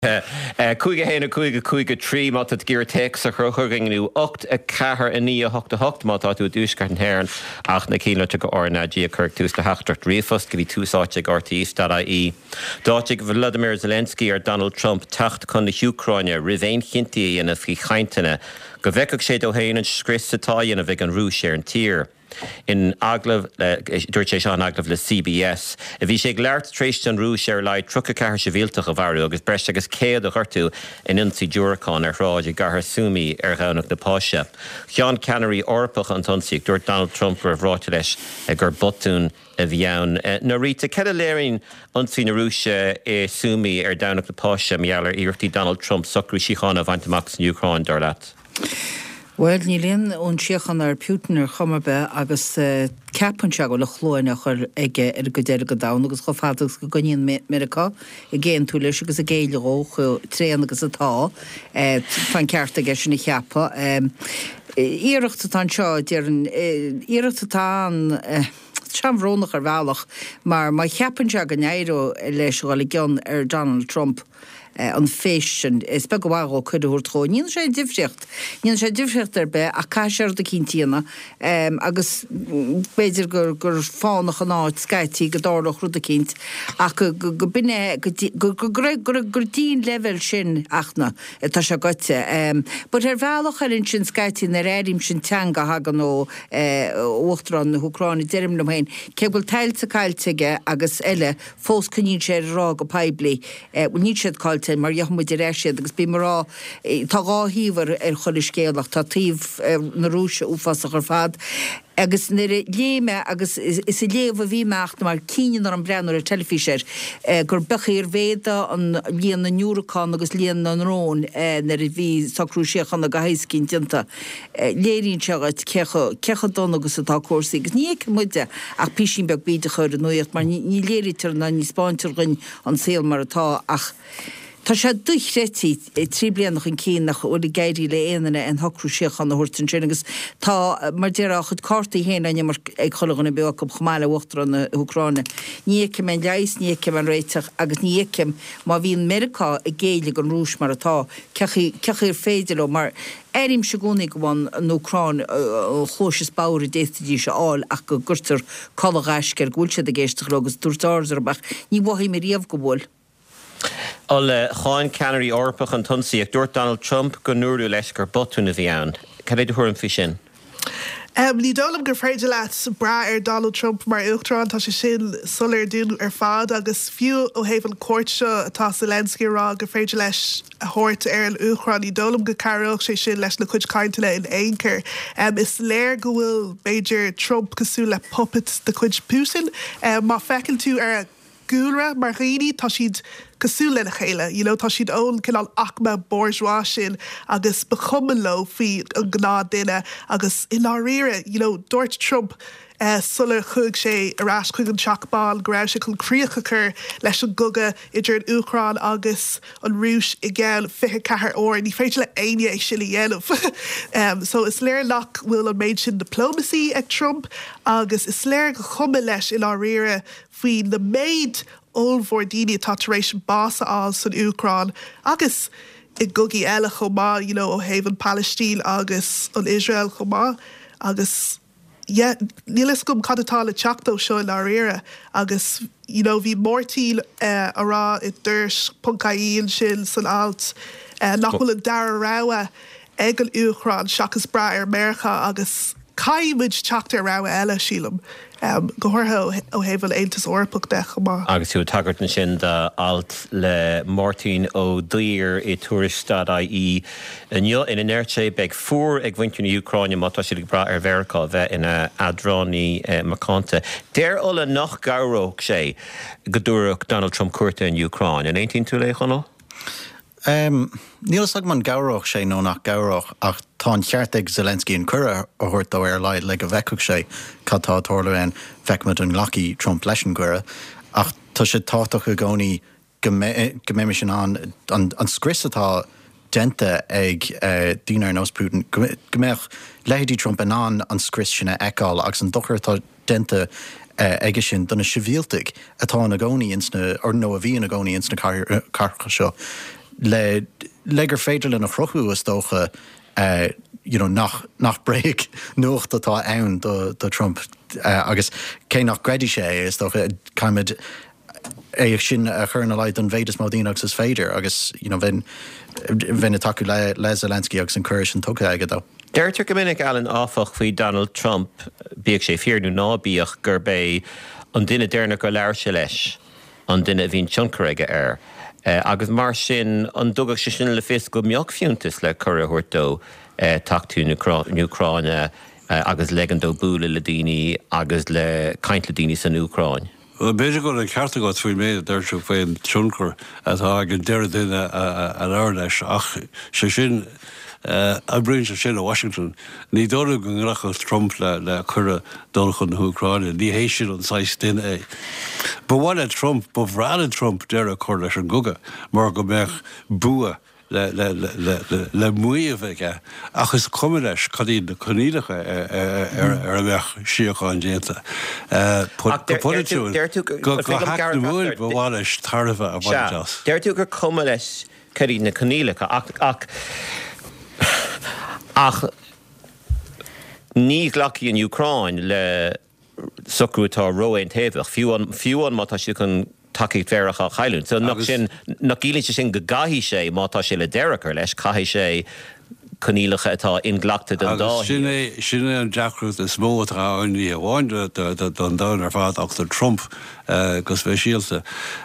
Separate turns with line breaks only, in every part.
Cúige héna cúige trí mat gur teach a chruthganú 8 a cethir a 9 mátá tú dúscar an héan ach na cílate go ornadí a chur tús na heachtarcht riomfast go bhí túsáte RTÉ.ie. Dáitigh Volodymyr Zelensky ar Donald Trump techt chun na Ucraine rihhéin chintaí ana fhí chaintena go bhfeiceadh sé do héanaan scris satá ana bheith an rúis ar an tír. In aglah dúirt sé seán aglah le CBS. A bhí sé leart tréiste an rúis ar leid trucha cethir sivíaltach a bharú agus breiste agus céad a chuirtú in insaí dúracán ar ráid I gcathair súmaí ar ghanach na páise. Seán Canary orpach an tonsaigh dúirt Donald Trump ar bhráte leis gur botún a bhíann. Na Rita, cad a léirín ansaí na rúise é súmaí ar dánach na páise meallar iarrachtaí Donald Trump socrú síchána bhaintach san Ucraine dar leat?
Well, ní líon ón siochan ar Putin ar chomarbe agus ceapan se go le chlóine chur ige ar go déir go dán agus go fádagus go gníon America I géan tú leis agus a géile ó chu tréan agus atá fan ceartta ige sin na cheappa. Íireachta tá seo íireachta tá seamhrónach ar bhealach mar mai cheapan se go néirú leis go le gceann ar Donald Trump an fésin is be go bhá chuidir tro. Níon sé difriocht ar be a caiisiar de cintíana agus beidir gur fánach an áid scaití go dálach rud a cint ach go binne gur dín level sin achna tá se goite. But ar bhealach ar in sin scaití na réirim sin teanga hagan ó Uachtarán na Ucraine deirm le hain cebal teilte cailteige agus eile fós cunín sé rá go peibli ní siad cáilte mar jochmuid réisiad agus bí marrá tá gáhíhar ar choir scéalach tá tíomh na rúise úfasach ar fad agus nire léime agus is a léomh a bhí meachta mar cíinean ar an breanúir ar telefíséir gur bechaíar véda an líon na Núracán agus líon na Rón nar a bhí sacrúisiachan a gahéiscín dinta léiríonn seagat cecha don agus atá cuasaí agus ní muide ach písín beag bíide chuir an nuocht mar ní léiritar na ní spáintir rin an saoil mar atá ach tá sé duchrétí trí blianach an cín nach ula gaiirí le éanana an hocrúisiach an na hurtin sin agus tá mar déach chud cartaí héana mar ag cholagan na beach go chamáile Uachtar an na Ucraine. Ní cem an leis, ní cem an réiteach agus ní cem má bhíon America a géile an rúis mar atá ceachir féidir mar éirim se gúnig goháin an Ucraine chóis báir déitadí se áil ach go gurtar choláis gur gúilse a géisteach agus dúirtáir bach ní bhhaí mar riamh go bhil.
Alle Seán Canary orpach an tonsaíach dúirt Donald Trump go nuairú leis gur botún a bhí ann. Cad é thuairm fi sin?
Ní dólam gur freidir leat bra ar Donald Trump mar Uachtarán tá sé sin solir dún ar fád agus fiú ó héhann cuairte atá Zelensky rá gur freidir leis a thuirt ar an Uachtarán ní dólam go carach sé sin leis na chuid caintile in éoncur. Is léir go bhfuil Beidir Trump cosú le puppet de chuid Putin má fecinn tú ar gúra mar rií tá siad cosú le chéile, tá siad ón cinál achma bourgeois sin agus bechuman lo fí an gná duine agus in áíire, dúirt Trump sulla chug sé arás chuig an teachbáil go raibh sé chun críochachar leis an guga idir an Uachtarán agus an rúis I gceann 24 óir ní féidir le aine é sin dhéanamh. So is léir lech bhfuil an méid sin diplomacy ag Trump agus is léir go chuma leis in áíire faoin na méid ómhór daoine tá tar éis bása á san Uachtarán agus I gugaí eile chomá, ó héhann Palestín agus an Israel chomá agus nílas gom cadatá le teachtó seo in áíire agus bhí mórtíl ará I dúirs puncaíonn sin san alt nach bhfuil an dar ráha ag an Uachtarán seachas bra ar America agus caiimiid teachta ráha eile sílam. Gohortha ó héhann Aontas orpach de chomá.
Agus tú tagart na sin de alt le Martin ó Dír I Tourist.ie in an airte beag fuór ag bhaintú na Ucraine mátá siad bra ar Mheiriceá bheith ina adránaí macánta. Déir ola nach gabhróg sé go dúradh Donald Trump cuairte in Ucraine in 18 tú le chonal?
Níl man gabhróg sé nó nach gabhróg ach tá cheart ag Zelensky an cura a thuirt ó ar leid le go bheiceadh sé catá toirlainn feicmid an ghlací Trump leis an cura ach tá sé táach a gcónaí go mé sin an scrisatá dente ag dínar nós Putin gombeach leití Trump an scris sinna eáil agus an dochirtá dente aige sin donna sivíaltig atá na gcónaí insna or nó a bhí na gcónaí insna carcha seo. legur féidir le nach chrochu is dócha nach break nuach atá ann do Trump agus cé nach gredi sé is dócha caiimid sin a churna leid an bhéidir módíach is féidir agus bhín a taú le Zelensky agus an chuir an tucha aige dó.
Deirtear go minic Alan áfach faoi Donald Trump bíag sé fearnú nábíoch gur bé an duine déirna go leir se leis an duine bhín tioncar aige air. Agus mar sin an dugach sé sin le fis go mbeoch fiúntas le chur a thuirtó tachtú Ucráine agus legandó búla le daoine agus le caint le daoine san Ucráin.
Well, beidir go an cearta go faoi méid d'irtear faoin tioncar atá an deir duine an air leis ach sé sin a bríonn sé sin a Washington. Ní dóra go ngrachas Trump le chur dulchan Ucráine, ní hééis sin an 6 duine é. Bhhaile Trump, bhráile Trump deir a chur leis an guga, mar go mbeadh bua le muomh aige achas cuma leis cadí na conílacha ar a bheith siocháin déanta. Go hac na múil bhhaile leis tarfa a bhaile.
Deir tú gur cuma leis cadí na conílacha ach ní ghlací in Ucráin le socrútá roiin taobh fiúan má tá si chun takeíh fearach a chailún. So nach ílinn sin go gaithí sé mátá sé le deirechar leis caithí sé conílacha atá inglaachta don dá.
Sinné an deacrút is mó atá aní a bháin don dáin ar fád achtar Trump gus bheith síalta.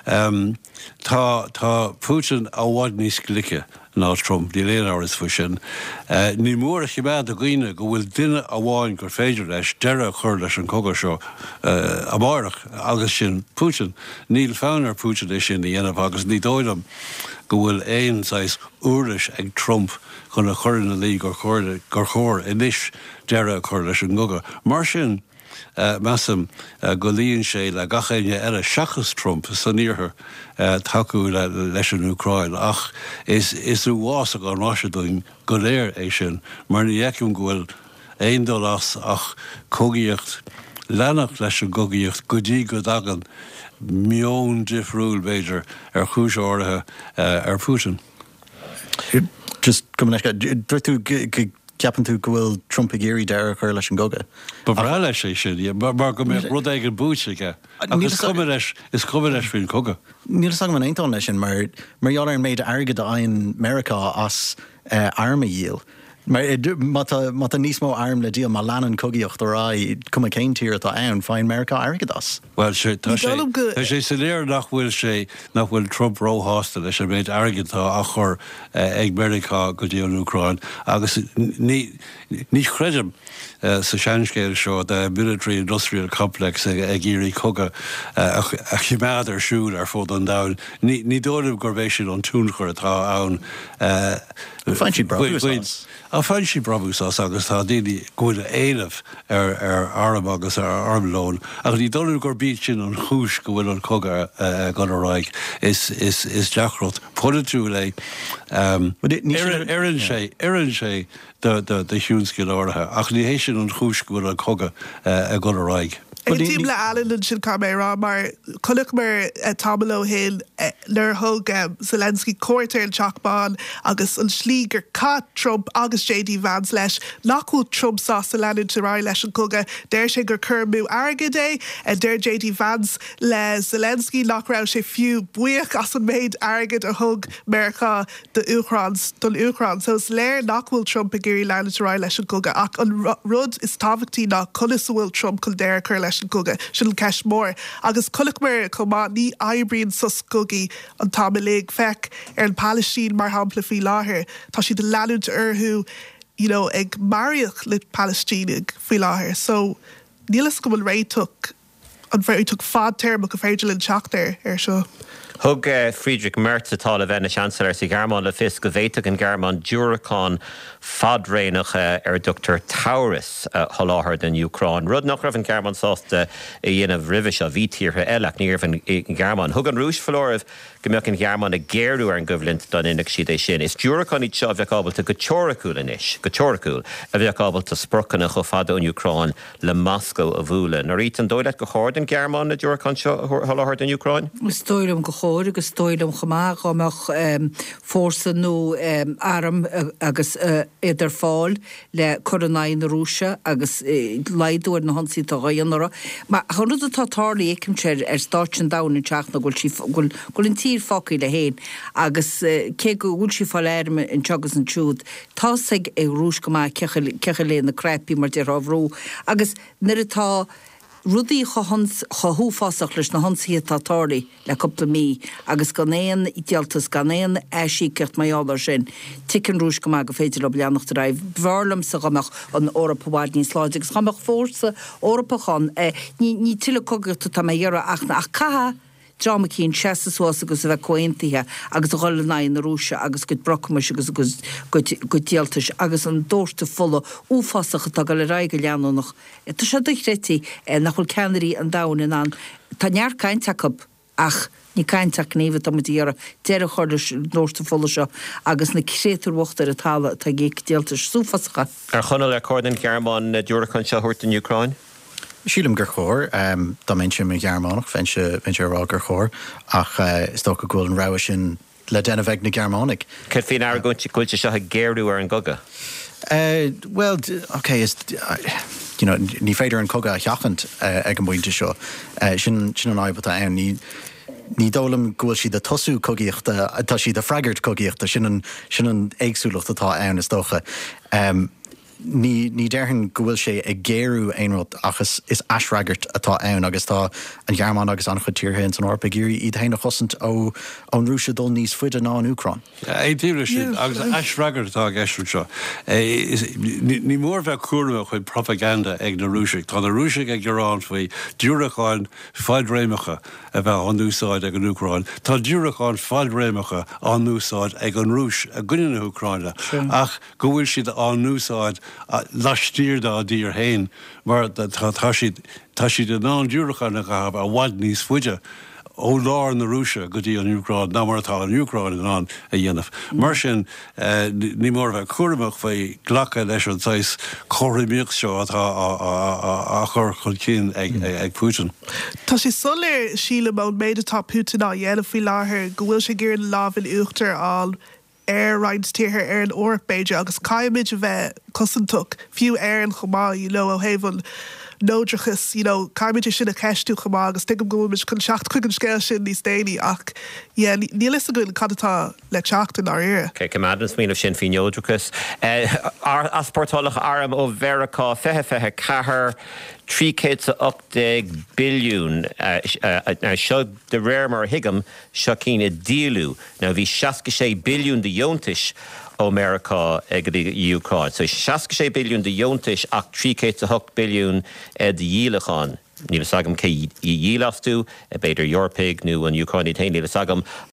Tá Putin a bhád níos glice ná Trump, ní léon áras fu sin. Ní mór a chiméad a gcuoine go bhfuil duine a bháin gur féidir leis deire chur leis an cogadh seo a bharach agus sin Putin. Níl fánar Putin é sin í dhéanamh agus ní dóidm go bhfuil éon sais úris ag Trump chun a chur na lí gur chóir inis deire chur leis an cogadh. Mar sin Massam go líonn sé le gachéine ar a seachas Trump san níorthair taú leis an Ucráin ach is bhás a gan Washington go léir é sin mar ní dhéiciúm go bhfuil éon dul as ach cogaíocht lenach leis an cogaíocht go dtí go dagan mion difriúil beidir ar chúis áirithe ar Putin.
Just come leis tú ceapan tú go bhfuil Trump a géirí deire chuir leis an goga.
Ba bhrá leis sé sin, mar go mé rud ag an búteige. Agus is cuma leis faoin cogadh.
Níl sang man aontáin leis sin mar dhealar an méid airgad aon America as arma díal. Mar mata níos mó arm le díal má leanan cogaíocht ará cuma céin tíir atá ann fáin America airgad as.
Well, tá sé sa léir nach bhfuil Trump róhásta leis an méid airgadtá a chur ag America go dtí an Ucráin agus ní chreidim sa seanscéil seo de military industrial complex ag írí cogadh a chiméad ar siúil ar fód an dán. Ní dóibh gur bhééis sin an túnchar atá ann.
Fáin si brabúsás.
A fáin si brabúsás agus tá daoine gúile éanamh ar arm agus ar armlón. Agus ní dóibh gur bíd sin an chúis go bhfuil an cogadh gan a ráig is deachrot. Pointú le éann sé de hiúnscil áirithe ach ní hééis sin an chúis go bhfuil an cogadh gan a ráig.
Ag tím le Alan sin camera mar chuileach mar tamló héil leir thug Zelensky cuairtear an teachbán agus an slí gur cat Trump agus JD Vance leis nachú Trump sa leanú rá leis an cogadh déir sé gur chumú airgad é déir JD Vance le Zelensky nach rá sé fiú buíoch as an méid airgad a thug America don Ucrán so is léir nachhfuil Trump a géirí leanú rá leis an cogadh ach an rud is táhachttaí ná colas bhfuil Trump chun déir chur leis an cogadh sin ceis mór agus chuileach mar comá ní aibríonn sus cogaí an tamalaigh feic ar an Palestine mar hampla faoi láthair tá si de leanúint orthú ag marioch le Palestine faoi láthair so nílas go bhfuil réiteach an bhfuil fad term go féidir linn teachtar ar seo.
Thug Friedrich Merz atá le bheith na Chancellor sa Gearmáin le fis go bhhéiteach an Gearmáin dúrachán fadréanacha ar Dr. Tauris tholáthar den Ucráin. Rud nach raibh an Gearmáin sásta i dhéanamh ribhis a bhítíortha eileach ní raibh an Gearmáin. Thug an rúis flóramh go mbeadh an Gearmáin a géirú ar an gobhlint don inach siad é sin. Is dúrachán í seo a bheith ábalta go teoracúil inis, go teoracúil a bheith ábalta sprochanna go fada an Ucráin le Moscow a bhúla. Nar ít an dóilead go chóir den Gearmáin na dúrachán seo tholáthar den Ucráin?
Is dóilm go chóir agus stoilm chomá gomach fórsa nó aram agus idir fáil le coronain na Rússia agus leidúir na hansí tá gaanara. Ma chunú atá tálaí éicim sér stáin dain teach na gúil in tír focaí le héin agus cé go bhúil si fáil airme in teagas an túúd. Tá ag Rús go má cecha léon na crepi mar de ráhrú agus nuirtá rudí chothúfásach leis na hansí tátálaí le coppla mí agus gan éon idealtas gan éon eisí ceart maiálar sin ticin Rús go má go féidir le bleannacht raibh bharlam sa gamach an Orpaháid níos láide agus gamach fórsa Orpachan ní tuile cogadta tá dhearra achna ach caha drama cín seaasás agus a bheith cointathe agus a gáil na na Rússia agus go brocmas agus go dialtas agus an dóirta fola úfásacha tá go le raige leanúnach. Tá sé duchrétí nach chuil ceanirí an dain an tá near caiinteach ach ní caiinteach níomh am díara deire chuir nóirta fola seo agus na crétarhachtar a tála tá géic dialtas súfasacha.
Ar chuna le cordin Gearmán na dúrachan se thuirt in Ucrain?
Sílim gur chóir, dá mén sin me Gearmánach fan se rá gur chóir ach is tó go ghfuil an rá sin le denna bheith na Gearmánic.
Cé fin airgúint gúilte seo géirú ar an goga?
Well, okay, ní féidir an coga cheachant ag an buinte seo sin an aibbatá ann ní dólam ghfuil si de tosú cogaíochta tá si de freigart cogaíochta sin an éagsúlacht atá ann is dócha. Ní dearhann gohfuil sé ag géirú aonrad achas is asreagart atá ann agus tá an Gearmán agus an chutíorthain an orpa géirí iad héanana chosint ó an Rússia dul níos fuide ná an Ucrain.
Étíre sin agus asreagart atá geisú seo. Ní mór bheith cuairma chuid propaganda ag na Rússia. Tá na Rússia ag Gearán faoi dúracháin fáid réimecha a bheith an úsáid ag an Ucrain. Tá dúracháin fáid réimecha an úsáid ag an Rús a gcuine na Ucraine. Ach go bhfuil siad an úsáid lastíir a dír hain mar tá siad an ná dúrachan a gahab a bhaid níos fuide ó lár na Rússia go dtí an Ucrain ná martá an Ucrain an a dhéanamh. Mar sin ní mór bheith cuairmach faoi ghlacha leis an tais choirimíoch seo atá a chur cin ag Putin.
Tá sé solir síle má méid atá Putin á dhéanamh faoi láthair go bhfuil sé gur an lábhail uachtar á airlines tíortha ar an Orpéide agus caiimiid a bheith cosintach fiú air an chomá ó héhann nódrachas caiimiid sin a ceistú chomá agus tuigem gomuid chun seacht chuig an scéil sin níos déine ach ní lei a goil cadatá le teachtain ar éire.
Cé cumádans míanamh sin fí nódrachas. Aspórtálach aram ó Veracá fethe cahar 380 billiún seo de réir mar hiigem seo cína díalú. Now bhí 66 billiún de dheontais ó America ag Ucrain. So 66 billiún de dheontais ach 380 billiún de díalachán. Níl sagam cé i dhílastú, beidir Europig nó an Ucrain i taine níl sagam